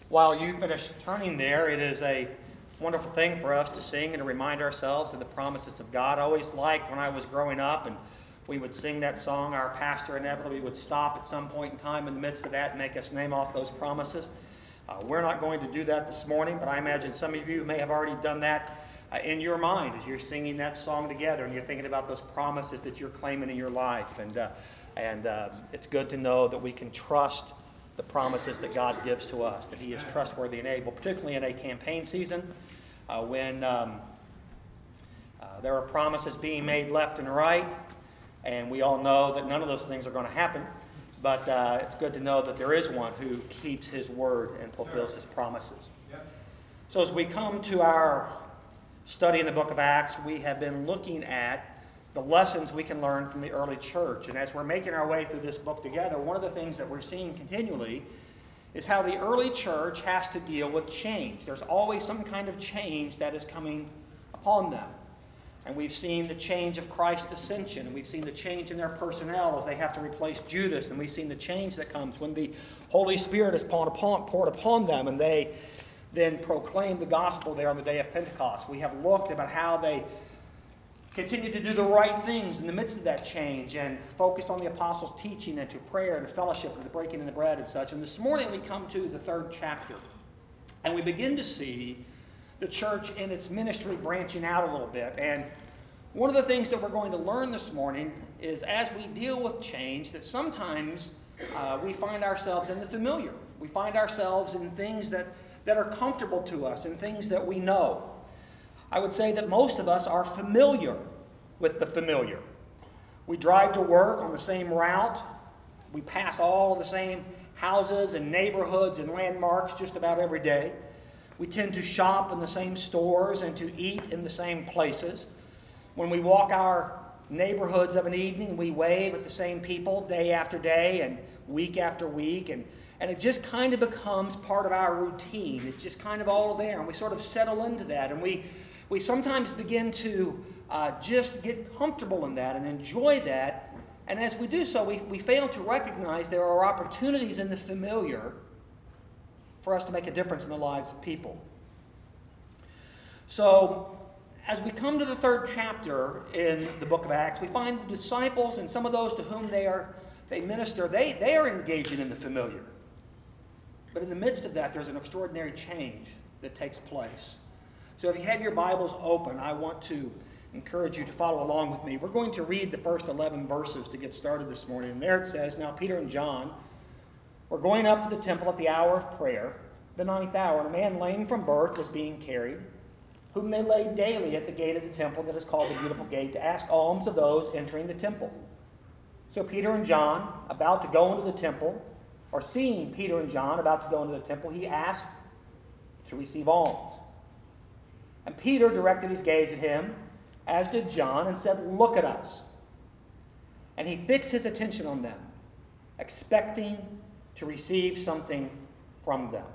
While you finish turning there, it is a wonderful thing for us to sing and to remind ourselves of the promises of God. I always liked when I was growing up and we would sing that song, our pastor inevitably would stop at some point in time in the midst of that and make us name off those promises. We're not going to do that this morning, but I imagine some of you may have already done that in your mind as you're singing that song together and you're thinking about those promises that you're claiming in your life. And it's good to know that we can trust the promises that God gives to us, that He is trustworthy and able, particularly in a campaign season when there are promises being made left and right, and we all know that none of those things are going to happen, but it's good to know that there is one who keeps His word and fulfills His promises. So as we come to our study in the book of Acts, we have been looking at the lessons we can learn from the early church. And as we're making our way through this book together, one of the things that we're seeing continually is how the early church has to deal with change. There's always some kind of change that is coming upon them. And we've seen the change of Christ's ascension, and we've seen the change in their personnel as they have to replace Judas, and we've seen the change that comes when the Holy Spirit is poured upon them, and they then proclaim the gospel there on the day of Pentecost. We have looked about how they continued to do the right things in the midst of that change and focused on the apostles' teaching and to prayer and to fellowship and the breaking of the bread and such. And this morning we come to the third chapter, and we begin to see the church in its ministry branching out a little bit. And one of the things that we're going to learn this morning is as we deal with change that sometimes we find ourselves in the familiar. We find ourselves in things that are comfortable to us and things that we know. I would say that most of us are familiar with the familiar. We drive to work on the same route. We pass all of the same houses and neighborhoods and landmarks just about every day. We tend to shop in the same stores and to eat in the same places. When we walk our neighborhoods of an evening, we wave at the same people day after day and week after week. And it just kind of becomes part of our routine. It's just kind of all there. And we sort of settle into that. And we sometimes begin to just get comfortable in that and enjoy that. And as we do so, we fail to recognize there are opportunities in the familiar for us to make a difference in the lives of people. So, as we come to the third chapter in the book of Acts, we find the disciples and some of those to whom they minister, they are engaging in the familiar. But in the midst of that, there's an extraordinary change that takes place. So if you have your Bibles open, I want to encourage you to follow along with me. We're going to read the first 11 verses to get started this morning. And there it says, "Now Peter and John were going up to the temple at the hour of prayer, the 9th hour, and a man lame from birth was being carried, whom they laid daily at the gate of the temple that is called the Beautiful Gate, to ask alms of those entering the temple. So Peter and John, about to go into the temple, or seeing Peter and John about to go into the temple, he asked to receive alms. And Peter directed his gaze at him, as did John, and said, 'Look at us.' And he fixed his attention on them, expecting to receive something from them.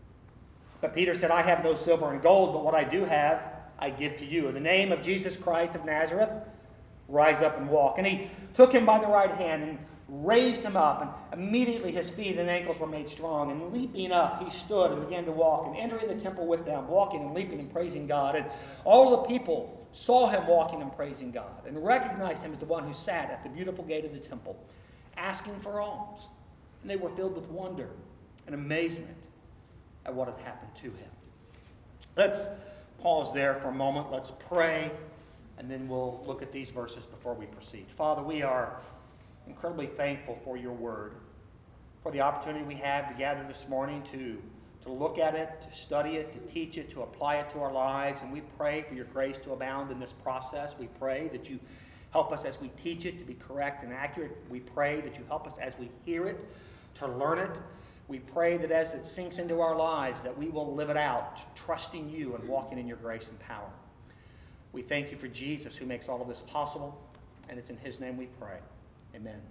But Peter said, 'I have no silver and gold, but what I do have, I give to you. In the name of Jesus Christ of Nazareth, rise up and walk.' And he took him by the right hand and raised him up, and immediately his feet and ankles were made strong. And leaping up, he stood and began to walk, and entering the temple with them, walking and leaping and praising God. And all the people saw him walking and praising God, and recognized him as the one who sat at the beautiful gate of the temple, asking for alms. And they were filled with wonder and amazement at what had happened to him." Let's pause there for a moment. Let's pray, and then we'll look at these verses before we proceed. Father, we are incredibly thankful for your word, for the opportunity we have to gather this morning to look at it, to study it, to teach it, to apply it to our lives. And we pray for your grace to abound in this process. We pray that you help us as we teach it to be correct and accurate. We pray that you help us as we hear it to learn it. We pray that as it sinks into our lives, that we will live it out, trusting you and walking in your grace and power. We thank you for Jesus, who makes all of this possible, and it's in his name we pray. Amen.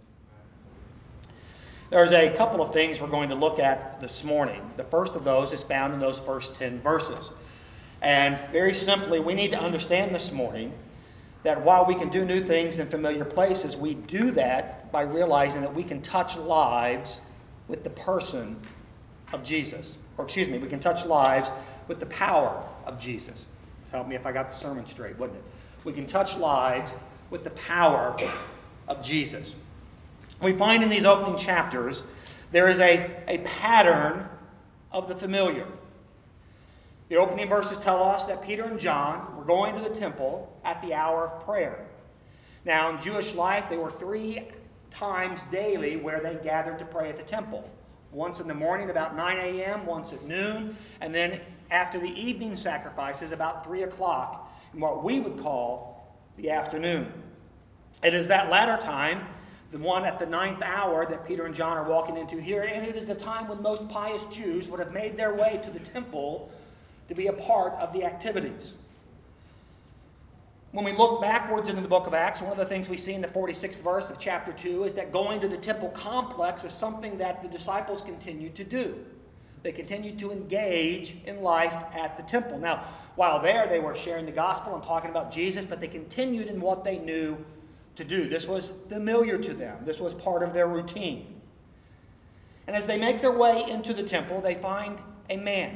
There's a couple of things we're going to look at this morning. The first of those is found in those first 10 verses. And very simply, we need to understand this morning that while we can do new things in familiar places, we do that by realizing that we can touch lives with the person of Jesus. Or excuse me, we can touch lives with the power of Jesus. Help me if I got the sermon straight, wouldn't it? We can touch lives with the power of Jesus. We find in these opening chapters there is a pattern of the familiar. The opening verses tell us that Peter and John were going to the temple at the hour of prayer. Now, in Jewish life, there were 3 times daily where they gathered to pray at the temple. Once in the morning about 9 a.m., once at noon, and then after the evening sacrifices about 3 o'clock in what we would call the afternoon. It is that latter time, the one at the 9th hour, that Peter and John are walking into here, and it is the time when most pious Jews would have made their way to the temple to be a part of the activities. When we look backwards into the book of Acts, one of the things we see in the 46th verse of chapter 2 is that going to the temple complex was something that the disciples continued to do. They continued to engage in life at the temple. Now, while there, they were sharing the gospel and talking about Jesus, but they continued in what they knew to do. This was familiar to them. This was part of their routine. And as they make their way into the temple, they find a man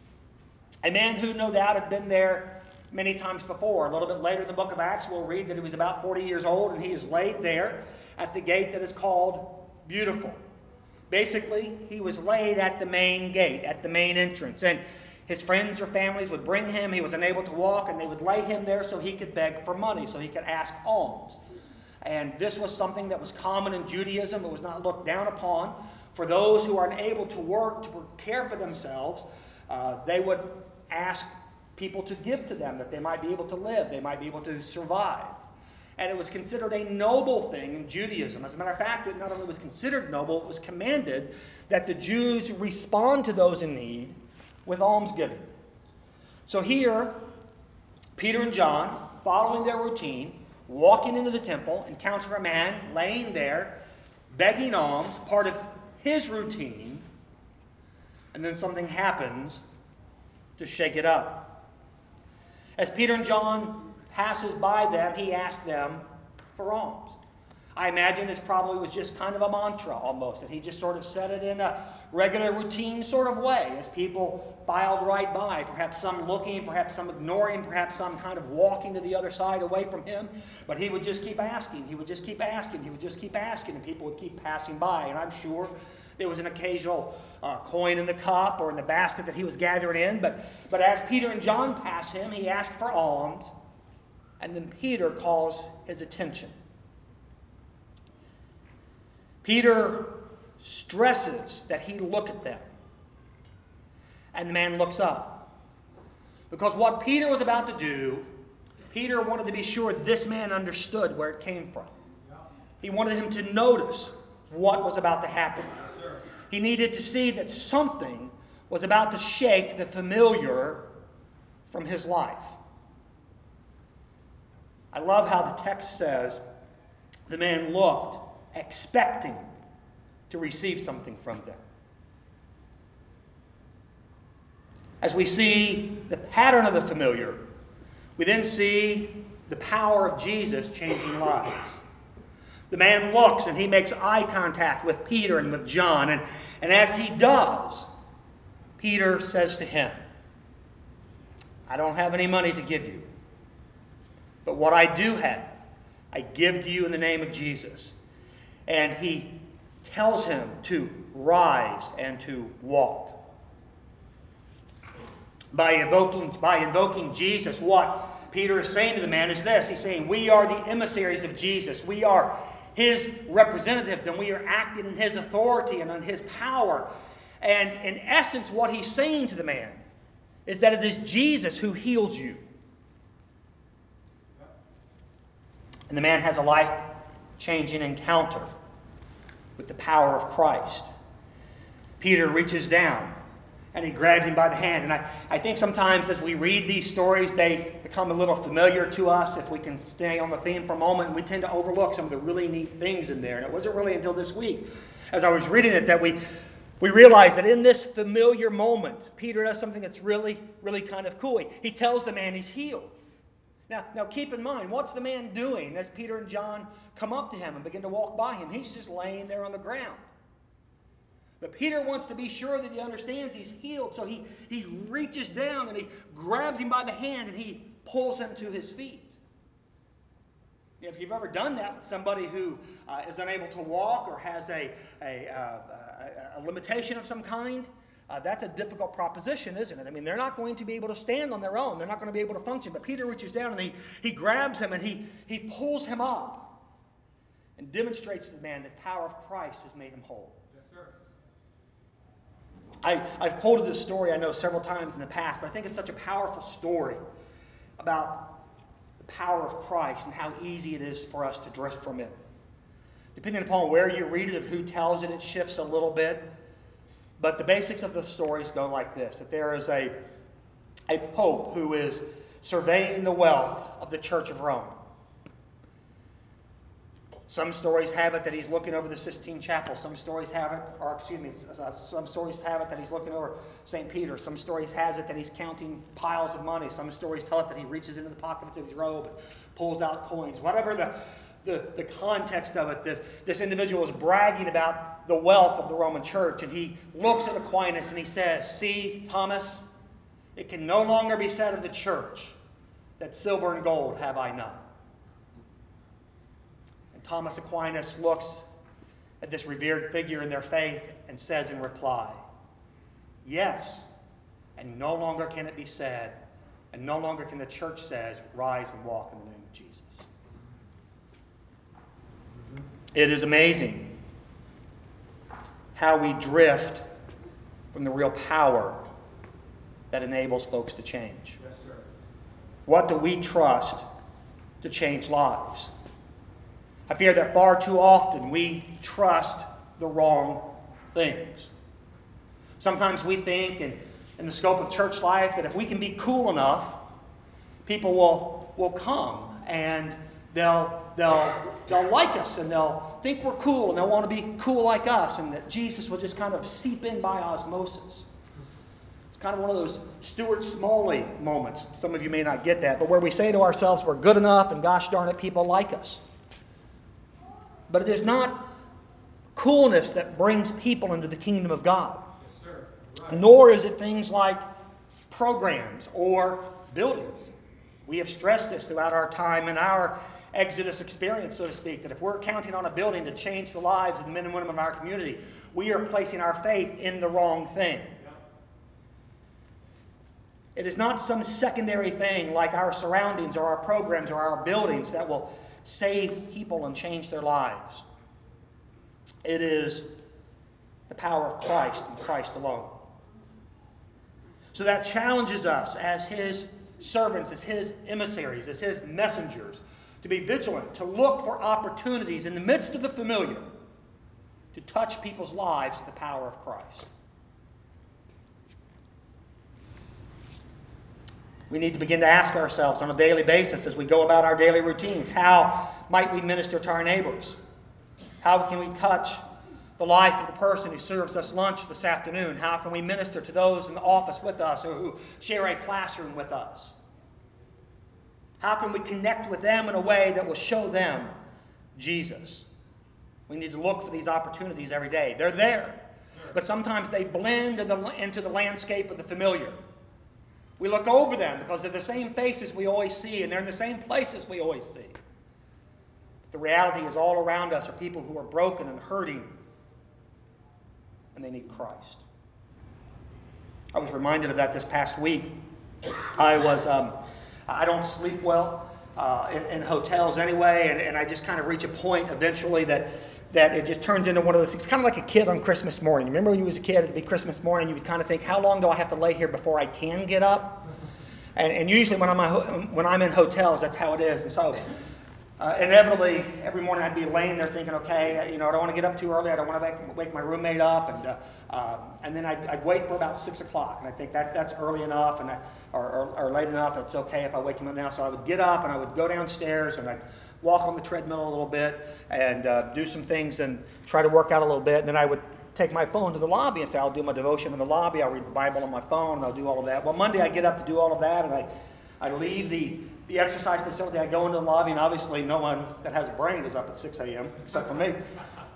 who no doubt had been there many times before. A little bit later in the book of Acts, we'll read that he was about 40 years old, and he is laid there at the gate that is called Beautiful. Basically, he was laid at the main gate, at the main entrance. And his friends or families would bring him. He was unable to walk, and they would lay him there so he could beg for money, so he could ask alms. And this was something that was common in Judaism. It was not looked down upon. For those who are unable to work, to care for themselves, they would ask people to give to them that they might be able to live, they might be able to survive. And it was considered a noble thing in Judaism. As a matter of fact, it not only was considered noble, it was commanded that the Jews respond to those in need with almsgiving. So here, Peter and John, following their routine, walking into the temple, encounter a man laying there, begging alms, part of his routine, and then something happens to shake it up. As Peter and John passes by them, he asks them for alms. I imagine this probably was just kind of a mantra almost, and he just sort of said it in a regular routine sort of way as people filed right by, perhaps some looking, perhaps some ignoring, perhaps some kind of walking to the other side away from him. But he would just keep asking, he would just keep asking, he would just keep asking, and people would keep passing by. And I'm sure there was an occasional coin in the cup or in the basket that he was gathering in. But as Peter and John pass him, he asked for alms, and then Peter calls his attention. Peter stresses that he look at them. And the man looks up. Because what Peter was about to do, Peter wanted to be sure this man understood where it came from. He wanted him to notice what was about to happen. He needed to see that something was about to shake the familiar from his life. I love how the text says the man looked, expecting to receive something from them. As we see the pattern of the familiar, we then see the power of Jesus changing lives. The man looks and he makes eye contact with Peter and with John. And as he does, Peter says to him, I don't have any money to give you. But what I do have, I give to you in the name of Jesus. And he tells him to rise and to walk. By invoking Jesus, what Peter is saying to the man is this. He's saying, we are the emissaries of Jesus. We are his representatives, and we are acting in his authority and on his power. And in essence, what he's saying to the man is that it is Jesus who heals you. And the man has a life-changing encounter with the power of Christ. Peter reaches down and he grabs him by the hand. And I think sometimes as we read these stories, they become a little familiar to us. If we can stay on the theme for a moment, and we tend to overlook some of the really neat things in there. And it wasn't really until this week, as I was reading it, that we realized that in this familiar moment, Peter does something that's really, really kind of cool. He tells the man he's healed. Now keep in mind, what's the man doing as Peter and John come up to him and begin to walk by him? He's just laying there on the ground. But Peter wants to be sure that he understands he's healed, so he reaches down and he grabs him by the hand and he pulls him to his feet. If you've ever done that with somebody who is unable to walk or has a limitation of some kind, that's a difficult proposition, isn't it? I mean, they're not going to be able to stand on their own. They're not going to be able to function. But Peter reaches down and he grabs him and he pulls him up and demonstrates to the man that the power of Christ has made him whole. Yes, sir. I've quoted this story, I know, several times in the past, but I think it's such a powerful story about the power of Christ and how easy it is for us to drift from it. Depending upon where you read it and who tells it, it shifts a little bit. But the basics of the stories go like this, that there is a pope who is surveying the wealth of the Church of Rome. Some stories have it that he's looking over the Sistine Chapel. Some stories have it that he's looking over St. Peter. Some stories has it that he's counting piles of money. Some stories tell it that he reaches into the pockets of his robe and pulls out coins. Whatever the context of it, this individual is bragging about the wealth of the Roman Church. And he looks at Aquinas and he says, "See, Thomas, it can no longer be said of the church that silver and gold have I none." Thomas Aquinas looks at this revered figure in their faith and says in reply, "Yes, and no longer can it be said, and no longer can the church say, rise and walk in the name of Jesus." It is amazing how we drift from the real power that enables folks to change. Yes, sir. What do we trust to change lives? I fear that far too often we trust the wrong things. Sometimes we think in the scope of church life that if we can be cool enough, people will come and they'll like us and they'll think we're cool and they'll want to be cool like us, and that Jesus will just kind of seep in by osmosis. It's kind of one of those Stuart Smalley moments. Some of you may not get that, but where we say to ourselves we're good enough and gosh darn it, people like us. But it is not coolness that brings people into the kingdom of God. Yes, sir. Right. Nor is it things like programs or buildings. We have stressed this throughout our time in our Exodus experience, so to speak, that if we're counting on a building to change the lives of the men and women of our community, we are placing our faith in the wrong thing. It is not some secondary thing like our surroundings or our programs or our buildings that will save people and change their lives. It is the power of Christ and Christ alone. So that challenges us as His servants, as His emissaries, as His messengers, to be vigilant, to look for opportunities in the midst of the familiar to touch people's lives with the power of Christ. We need to begin to ask ourselves on a daily basis as we go about our daily routines, how might we minister to our neighbors? How can we touch the life of the person who serves us lunch this afternoon? How can we minister to those in the office with us or who share a classroom with us? How can we connect with them in a way that will show them Jesus? We need to look for these opportunities every day. They're there, but sometimes they blend into the landscape of the familiar. We look over them because they're the same faces we always see, and they're in the same places we always see. But the reality is all around us are people who are broken and hurting, and they need Christ. I was reminded of that this past week. I don't sleep well in hotels anyway, and I just kind of reach a point eventually that it just turns into one of those things. It's kind of like a kid on Christmas morning. Remember when you was a kid, it'd be Christmas morning, you would kind of think, how long do I have to lay here before I can get up? And usually when I'm in hotels, that's how it is. And so inevitably, every morning I'd be laying there thinking, okay, I don't want to get up too early. I don't want to wake my roommate up. And then I'd wait for about 6 o'clock. And I think that's early enough or late enough. It's okay if I wake him up now. So I would get up and I would go downstairs and I'd walk on the treadmill a little bit and do some things and try to work out a little bit. And then I would take my phone to the lobby and say, I'll do my devotion in the lobby. I'll read the Bible on my phone and I'll do all of that. Well, Monday I get up to do all of that and I leave the exercise facility. I go into the lobby and obviously no one that has a brain is up at 6 a.m. except for me.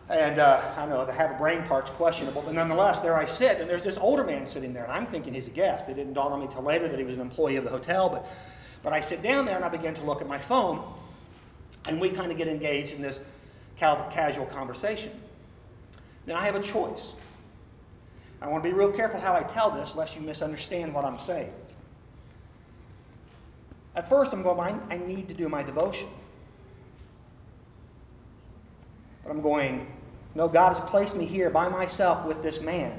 And I know, to have a brain part's questionable, but nonetheless, there I sit, and there's this older man sitting there, and I'm thinking he's a guest. It didn't dawn on me till later that he was an employee of the hotel, but I sit down there and I begin to look at my phone, and we kind of get engaged in this casual conversation. Then I have a choice. I want to be real careful how I tell this, lest you misunderstand what I'm saying. At first, I'm going, I need to do my devotion. But I'm going, no, God has placed me here by myself with this man.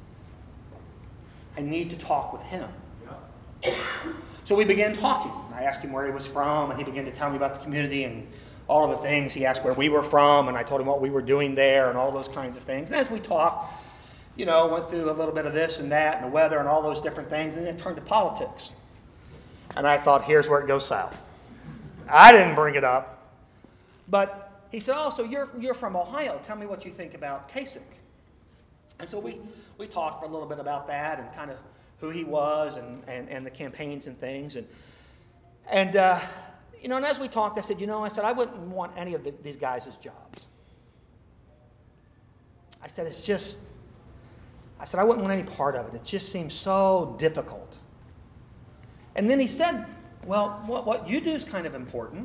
I need to talk with him. Yeah. So we began talking. I asked him where he was from, and he began to tell me about the community and all of the things. He asked where we were from, and I told him what we were doing there and all those kinds of things. And as we talked, went through a little bit of this and that and the weather and all those different things, and then it turned to politics. And I thought, here's where it goes south. I didn't bring it up. But he said, oh, so you're from Ohio. Tell me what you think about Kasich. And so we talked for a little bit about that and kind of who he was and the campaigns and things. And as we talked, I said, I wouldn't want any of these guys' jobs. I said, I wouldn't want any part of it. It just seems so difficult. And then he said, well, what you do is kind of important.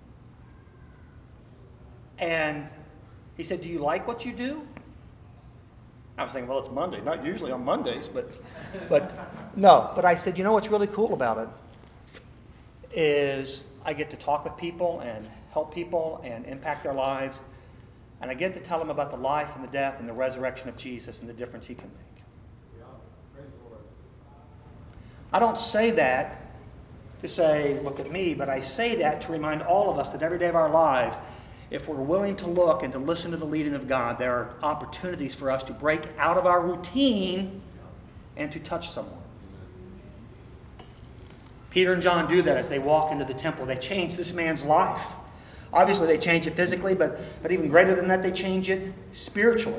And he said, do you like what you do? I was thinking, well, it's Monday. Not usually on Mondays, but no. But I said, what's really cool about it is I get to talk with people and help people and impact their lives. And I get to tell them about the life and the death and the resurrection of Jesus and the difference he can make. I don't say that to say, look at me, but I say that to remind all of us that every day of our lives, if we're willing to look and to listen to the leading of God, there are opportunities for us to break out of our routine and to touch someone. Peter and John do that as they walk into the temple. They change this man's life. Obviously, they change it physically, but even greater than that, they change it spiritually.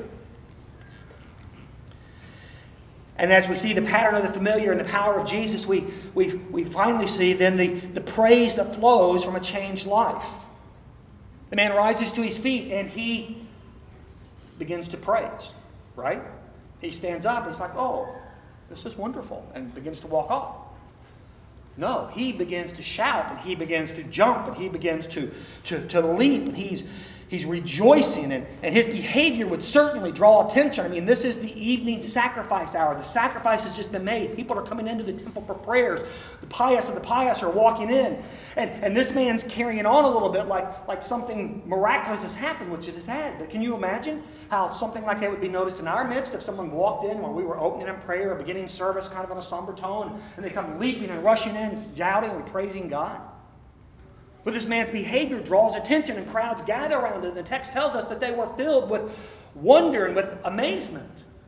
And as we see the pattern of the familiar and the power of Jesus, we finally see then the praise that flows from a changed life. The man rises to his feet and he begins to praise, right? He stands up and he's like, oh, this is wonderful, and begins to walk off. No, he begins to shout and he begins to jump and he begins to leap, and he's rejoicing, and his behavior would certainly draw attention. I mean, this is the evening sacrifice hour. The sacrifice has just been made. People are coming into the temple for prayers. The pious of the pious are walking in. And this man's carrying on a little bit like something miraculous has happened, which it has had. But can you imagine how something like that would be noticed in our midst if someone walked in while we were opening in prayer or beginning service kind of on a somber tone, and they come leaping and rushing in, shouting and praising God? But this man's behavior draws attention, and crowds gather around it. And the text tells us that they were filled with wonder and with amazement.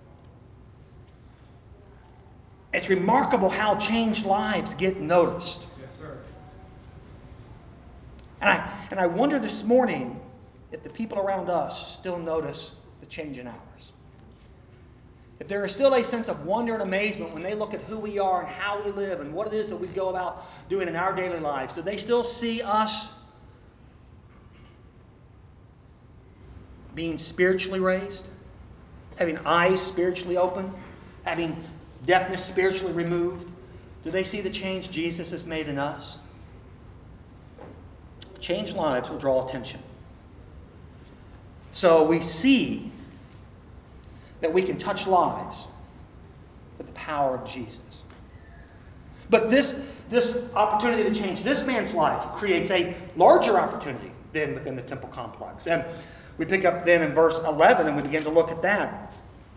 It's remarkable how changed lives get noticed. Yes, sir. And I wonder this morning if the people around us still notice the change in ours. If there is still a sense of wonder and amazement when they look at who we are and how we live and what it is that we go about doing in our daily lives, do they still see us being spiritually raised, having eyes spiritually opened, having deafness spiritually removed? Do they see the change Jesus has made in us? Changed lives will draw attention. So we see that we can touch lives with the power of Jesus. But this opportunity to change this man's life creates a larger opportunity then within the temple complex. And we pick up then in verse 11 and we begin to look at that.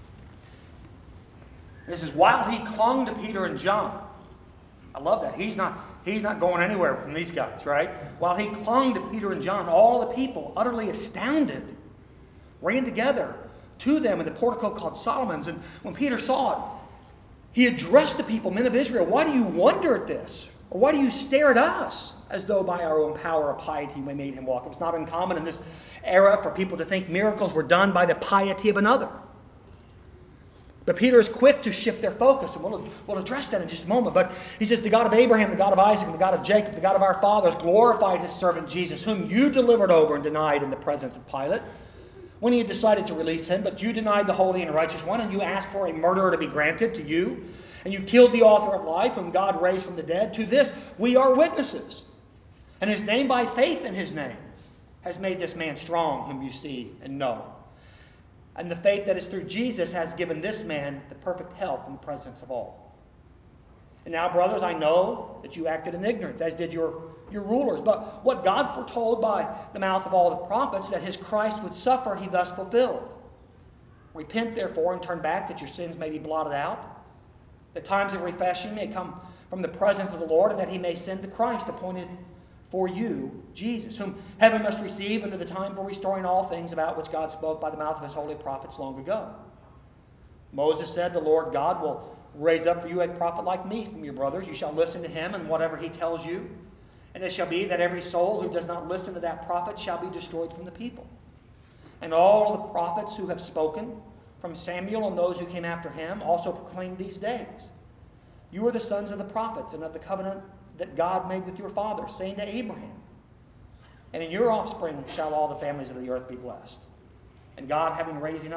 This is while he clung to Peter and John. I love that. He's not going anywhere from these guys, right? While he clung to Peter and John, all the people, utterly astounded, ran together to them in the portico called Solomon's. And when Peter saw it, he addressed the people, men of Israel, why do you wonder at this? Or why do you stare at us as though by our own power or piety we made him walk? It was not uncommon in this era for people to think miracles were done by the piety of another. But Peter is quick to shift their focus, and we'll address that in just a moment. But he says, the God of Abraham, the God of Isaac, and the God of Jacob, the God of our fathers, glorified his servant Jesus, whom you delivered over and denied in the presence of Pilate, when he had decided to release him, but you denied the holy and righteous one, and you asked for a murderer to be granted to you, and you killed the author of life, whom God raised from the dead. To this we are witnesses. And his name, by faith in his name, has made this man strong, whom you see and know. And the faith that is through Jesus has given this man the perfect health in the presence of all. And now, brothers, I know that you acted in ignorance, as did your rulers. But what God foretold by the mouth of all the prophets, that his Christ would suffer, he thus fulfilled. Repent, therefore, and turn back, that your sins may be blotted out, that times of refreshing may come from the presence of the Lord, and that he may send the Christ appointed for you, Jesus, whom heaven must receive unto the time for restoring all things, about which God spoke by the mouth of his holy prophets long ago. Moses said, the Lord God will raise up for you a prophet like me from your brothers. You shall listen to him and whatever he tells you. And it shall be that every soul who does not listen to that prophet shall be destroyed from the people. And all the prophets who have spoken, from Samuel and those who came after him, also proclaimed these days. You are the sons of the prophets and of the covenant that God made with your fathers, saying to Abraham, and in your offspring shall all the families of the earth be blessed. And God, having raised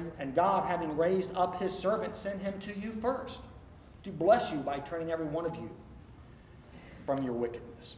up his servant, sent him to you first, to bless you by turning every one of you from your wickedness.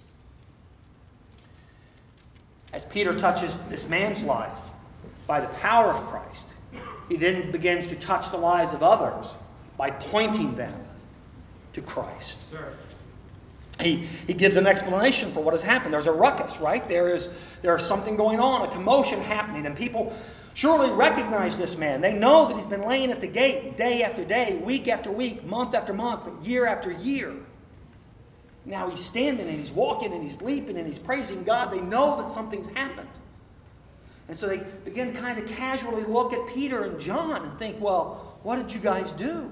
As Peter touches this man's life by the power of Christ, he then begins to touch the lives of others by pointing them to Christ. He gives an explanation for what has happened. There's a ruckus, right? There is something going on, a commotion happening, and people surely recognize this man. They know that he's been laying at the gate day after day, week after week, month after month, year after year. Now he's standing and he's walking and he's leaping and he's praising God. They know that something's happened. And so they begin to kind of casually look at Peter and John and think, well, what did you guys do?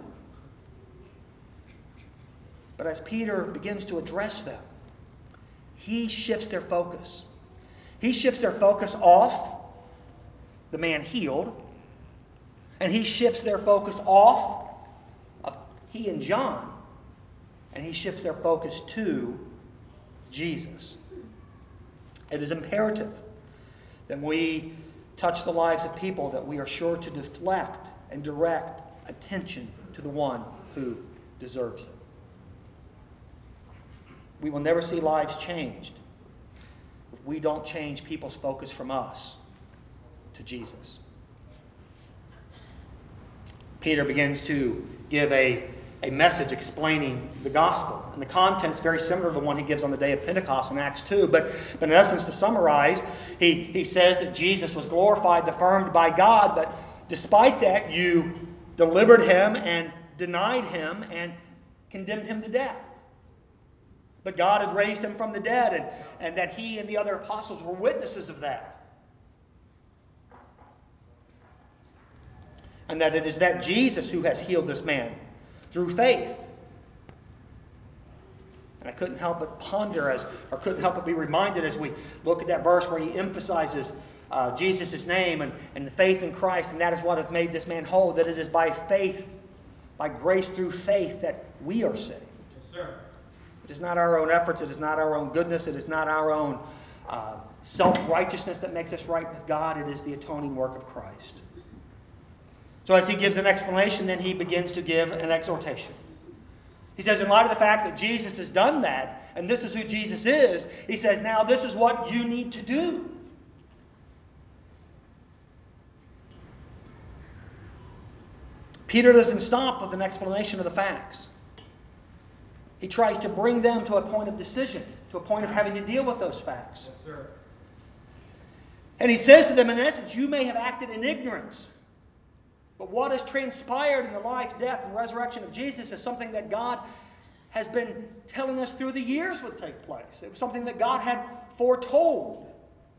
But as Peter begins to address them, he shifts their focus. He shifts their focus off the man healed, and he shifts their focus off of he and John, and he shifts their focus to Jesus. It is imperative that when we touch the lives of people, that we are sure to deflect and direct attention to the one who deserves it. We will never see lives changed if we don't change people's focus from us to Jesus. Peter begins to give a message explaining the gospel. And the content is very similar to the one he gives on the day of Pentecost in Acts 2. But in essence, to summarize, he says that Jesus was glorified, affirmed by God, but despite that, you delivered him and denied him and condemned him to death. But God had raised him from the dead, and that he and the other apostles were witnesses of that. And that it is that Jesus who has healed this man through faith. And I couldn't help but ponder, couldn't help but be reminded as we look at that verse where he emphasizes Jesus' name and the faith in Christ, and that is what has made this man whole, that it is by faith, by grace through faith, that we are saved. Yes, sir. It is not our own efforts. It is not our own goodness. It is not our own self-righteousness that makes us right with God. It is the atoning work of Christ. So as he gives an explanation, then he begins to give an exhortation. He says, in light of the fact that Jesus has done that, and this is who Jesus is, he says, now this is what you need to do. Peter doesn't stop with an explanation of the facts. He tries to bring them to a point of decision, to a point of having to deal with those facts. Yes, sir. And he says to them, in essence, you may have acted in ignorance. But what has transpired in the life, death, and resurrection of Jesus is something that God has been telling us through the years would take place. It was something that God had foretold.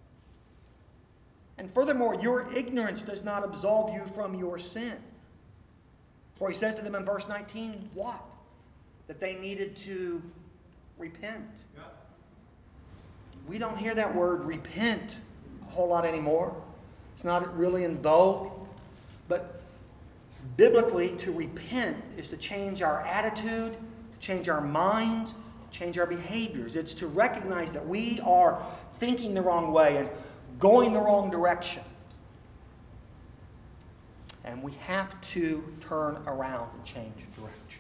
And furthermore, your ignorance does not absolve you from your sin. For he says to them in verse 19, what? That they needed to repent. Yeah. We don't hear that word repent a whole lot anymore. It's not really in vogue. But biblically, to repent is to change our attitude, to change our mind, to change our behaviors. It's to recognize that we are thinking the wrong way and going the wrong direction. And we have to turn around and change direction.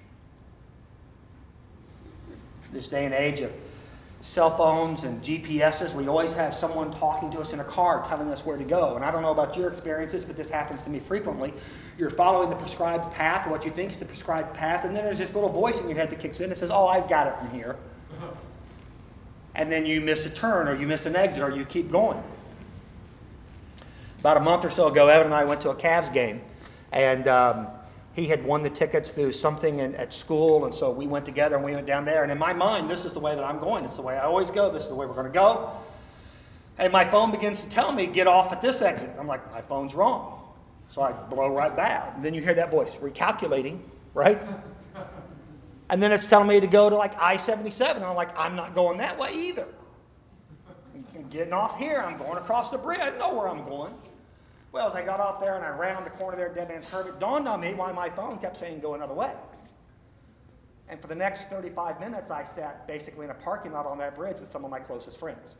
This day and age of cell phones and GPSs, we always have someone talking to us in a car telling us where to go. And I don't know about your experiences, but this happens to me frequently. You're following the prescribed path, what you think is the prescribed path, and then there's this little voice in your head that kicks in and says, oh, I've got it from here. And then you miss a turn, or you miss an exit, or you keep going. About a month or so ago, Evan and I went to a Cavs game, and he had won the tickets through something at school, and so we went together and we went down there. And in my mind, this is the way that I'm going. It's the way I always go. This is the way we're going to go. And my phone begins to tell me, get off at this exit. I'm like, my phone's wrong. So I blow right back. And then you hear that voice, recalculating, right? And then it's telling me to go to like I-77. And I'm like, I'm not going that way either. I'm getting off here. I'm going across the bridge. I know where I'm going. Well, as I got off there and I ran on the corner there at Dead Man's Curve, it dawned on me why my phone kept saying go another way. And for the next 35 minutes, I sat basically in a parking lot on that bridge with some of my closest friends.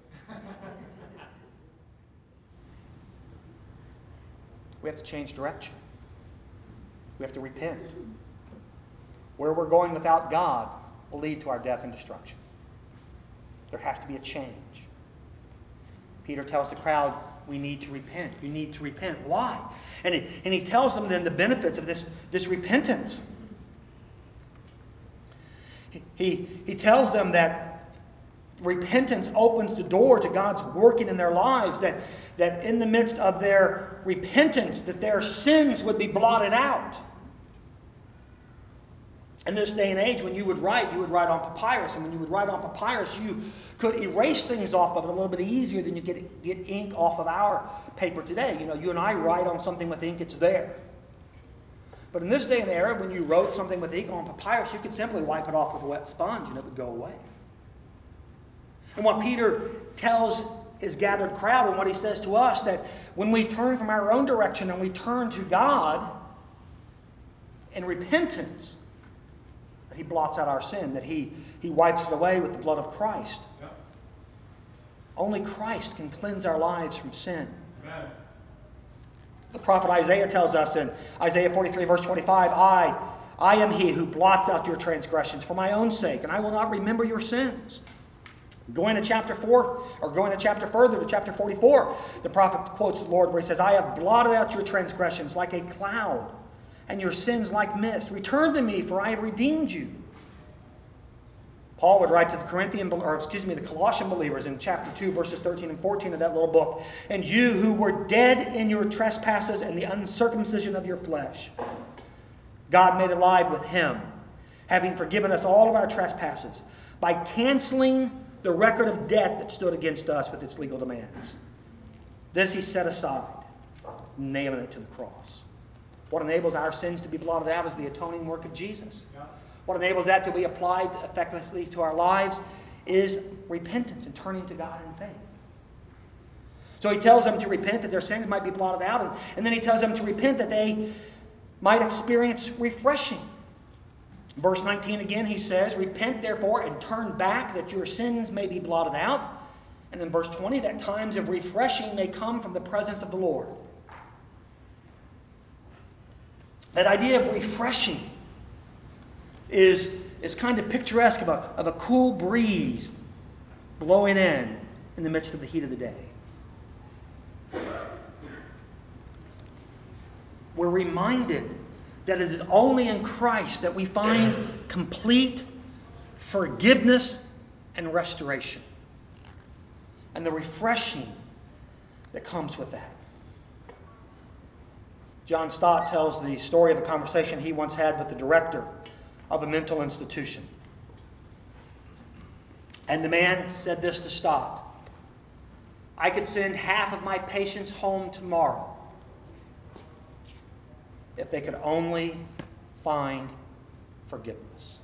We have to change direction. We have to repent. Where we're going without God will lead to our death and destruction. There has to be a change. Peter tells the crowd, we need to repent. You need to repent. Why? And he tells them then the benefits of this repentance. He tells them that repentance opens the door to God's working in their lives, that in the midst of their repentance, that their sins would be blotted out. In this day and age, when you would write on papyrus. And when you would write on papyrus, you could erase things off of it a little bit easier than you get ink off of our paper today. You know, you and I write on something with ink, it's there. But in this day and era, when you wrote something with ink on papyrus, you could simply wipe it off with a wet sponge and it would go away. And what Peter tells his gathered crowd and what he says to us, that when we turn from our own direction and we turn to God in repentance, that he blots out our sin, that he wipes it away with the blood of Christ. Yeah. Only Christ can cleanse our lives from sin. Amen. The prophet Isaiah tells us in Isaiah 43 verse 25, I am he who blots out your transgressions for my own sake, and I will not remember your sins. Going to chapter 4, or going a chapter further to chapter 44, the prophet quotes the Lord where he says, I have blotted out your transgressions like a cloud, and your sins like mist. Return to me, for I have redeemed you. Paul would write to the Colossian believers in chapter 2, verses 13 and 14 of that little book. And you who were dead in your trespasses and the uncircumcision of your flesh, God made alive with him, having forgiven us all of our trespasses, by canceling the record of debt that stood against us with its legal demands. This he set aside, nailing it to the cross. What enables our sins to be blotted out is the atoning work of Jesus. Yeah. What enables that to be applied effectively to our lives is repentance and turning to God in faith. So he tells them to repent that their sins might be blotted out, and then he tells them to repent that they might experience refreshing. Verse 19 again, he says, repent therefore and turn back that your sins may be blotted out. And then verse 20, that times of refreshing may come from the presence of the Lord. That idea of refreshing is kind of picturesque of a cool breeze blowing in the midst of the heat of the day. We're reminded that it is only in Christ that we find complete forgiveness and restoration, and the refreshing that comes with that. John Stott tells the story of a conversation he once had with the director of a mental institution. And the man said this to Stott: I could send half of my patients home tomorrow if they could only find forgiveness.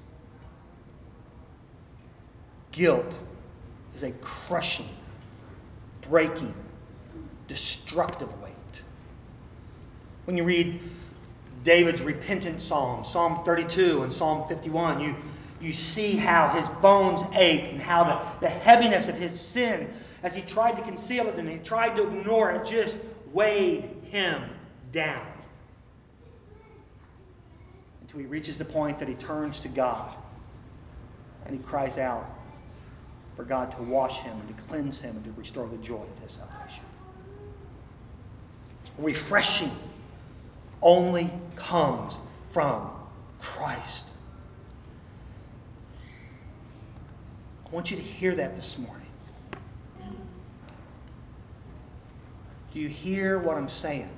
Guilt is a crushing, breaking, destructive weight. When you read David's repentant psalms, Psalm 32 and Psalm 51, you see how his bones ached and how the heaviness of his sin, as he tried to conceal it and he tried to ignore it, just weighed him down. until he reaches the point that he turns to God and he cries out for God to wash him and to cleanse him and to restore the joy of his salvation. Refreshing only comes from Christ. I want you to hear that this morning. Do you hear what I'm saying?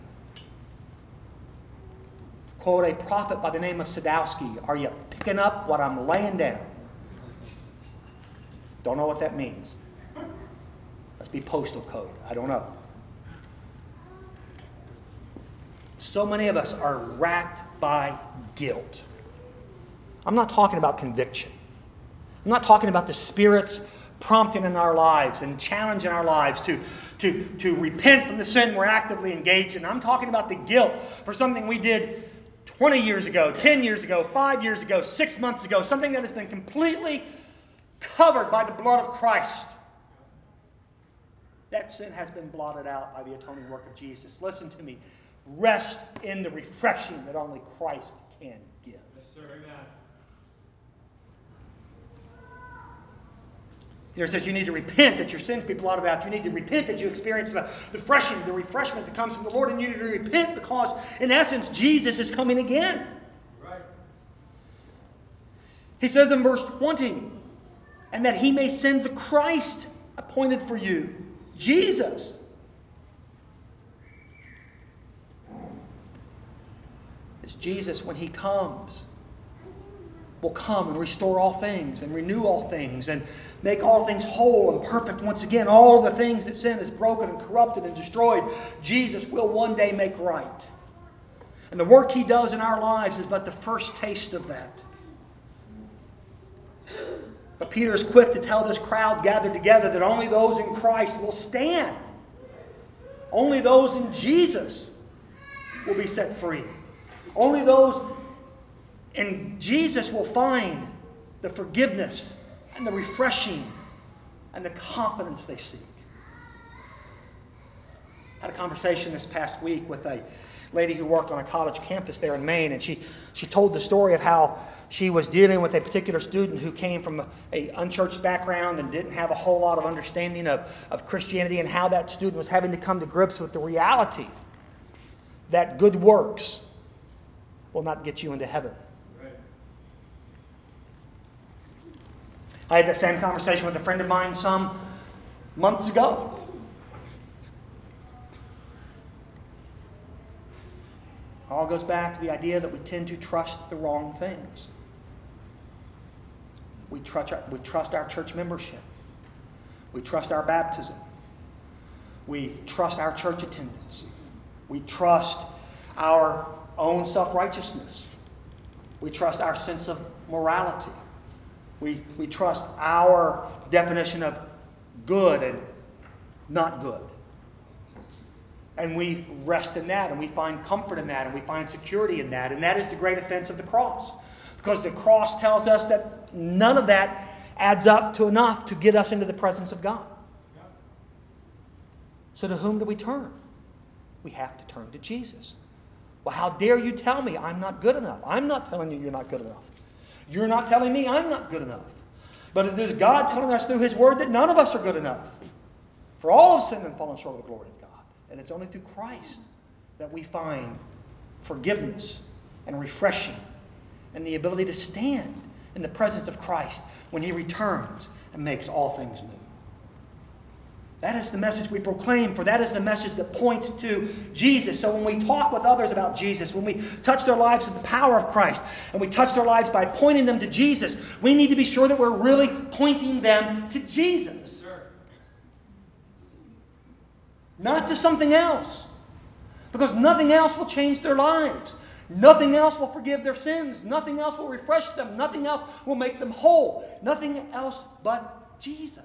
To quote a prophet by the name of Sadowski, are you picking up what I'm laying down? Don't know what that means. Must be postal code. I don't know. So many of us are racked by guilt. I'm not talking about conviction. I'm not talking about the Spirit's prompting in our lives and challenging our lives to repent from the sin we're actively engaged in. I'm talking about the guilt for something we did 20 years ago, 10 years ago, 5 years ago, 6 months ago, something that has been completely covered by the blood of Christ. That sin has been blotted out by the atoning work of Jesus. Listen to me. Rest in the refreshing that only Christ can give. Yes, sir. Amen. Here it says you need to repent that your sins be blotted out. You need to repent that you experience the refreshment that comes from the Lord. And you need to repent because, in essence, Jesus is coming again. Right. He says in verse 20, and that he may send the Christ appointed for you, Jesus. This Jesus, when he comes, will come and restore all things and renew all things and make all things whole and perfect once again. All of the things that sin has broken and corrupted and destroyed, Jesus will one day make right. And the work he does in our lives is but the first taste of that. But Peter is quick to tell this crowd gathered together that only those in Christ will stand. Only those in Jesus will be set free. Only those in Jesus will find the forgiveness and the refreshing and the confidence they seek. I had a conversation this past week with a lady who worked on a college campus there in Maine, and she told the story of how she was dealing with a particular student who came from an unchurched background and didn't have a whole lot of understanding of Christianity, and how that student was having to come to grips with the reality that good works will not get you into heaven. Right. I had the same conversation with a friend of mine some months ago. It all goes back to the idea that we tend to trust the wrong things. We trust our church membership. We trust our baptism. We trust our church attendance. We trust our own self-righteousness. We trust our sense of morality. We trust our definition of good and not good. And we rest in that, and we find comfort in that, and we find security in that. And that is the great offense of the cross. Because the cross tells us that none of that adds up to enough to get us into the presence of God. So to whom do we turn? We have to turn to Jesus. Well, how dare you tell me I'm not good enough? I'm not telling you you're not good enough. You're not telling me I'm not good enough. But it is God telling us through His Word that none of us are good enough. For all have sinned and fallen short of the glory of God. And it's only through Christ that we find forgiveness and refreshing and the ability to stand in the presence of Christ when He returns and makes all things new. That is the message we proclaim, for that is the message that points to Jesus. So when we talk with others about Jesus, when we touch their lives with the power of Christ, and we touch their lives by pointing them to Jesus, we need to be sure that we're really pointing them to Jesus. Sure. Not to something else. Because nothing else will change their lives. Nothing else will forgive their sins. Nothing else will refresh them. Nothing else will make them whole. Nothing else but Jesus.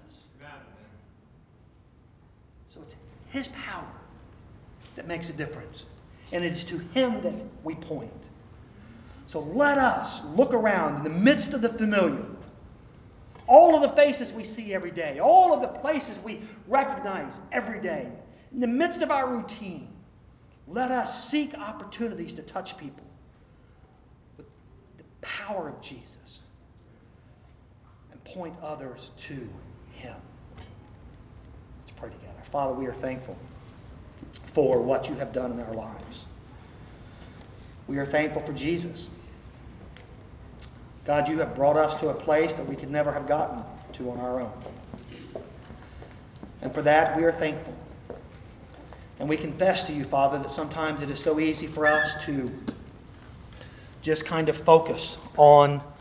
So it's His power that makes a difference. And it is to Him that we point. So let us look around in the midst of the familiar. All of the faces we see every day. All of the places we recognize every day. In the midst of our routine. Let us seek opportunities to touch people with power of Jesus and point others to Him. Let's pray together. Father, we are thankful for what you have done in our lives. We are thankful for Jesus. God, you have brought us to a place that we could never have gotten to on our own. And for that, we are thankful. And we confess to you, Father, that sometimes it is so easy for us to just kind of focus on